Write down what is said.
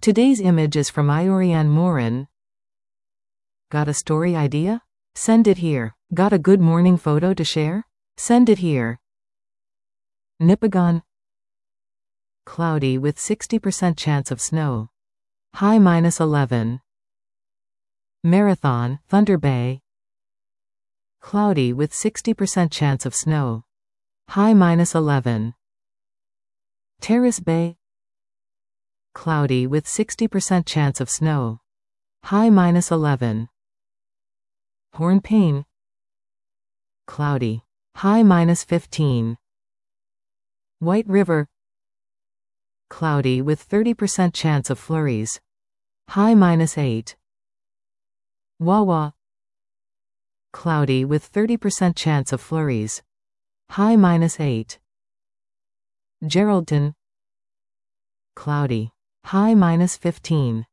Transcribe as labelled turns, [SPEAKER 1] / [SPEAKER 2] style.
[SPEAKER 1] Today's image is from Iorian Morin. Got a story idea? Send it here. Got a good morning photo to share? Send it here. Nipigon. Cloudy with 60% chance of snow. High -11. Marathon, Thunder Bay. Cloudy with 60% chance of snow. High -11. Terrace Bay. Cloudy with 60% chance of snow. High -11. Hornpain. Cloudy. High -15. White River. Cloudy with 30% chance of flurries. High -8. Wawa. Cloudy with 30% chance of flurries. High -8. Geraldton. Cloudy. High -15.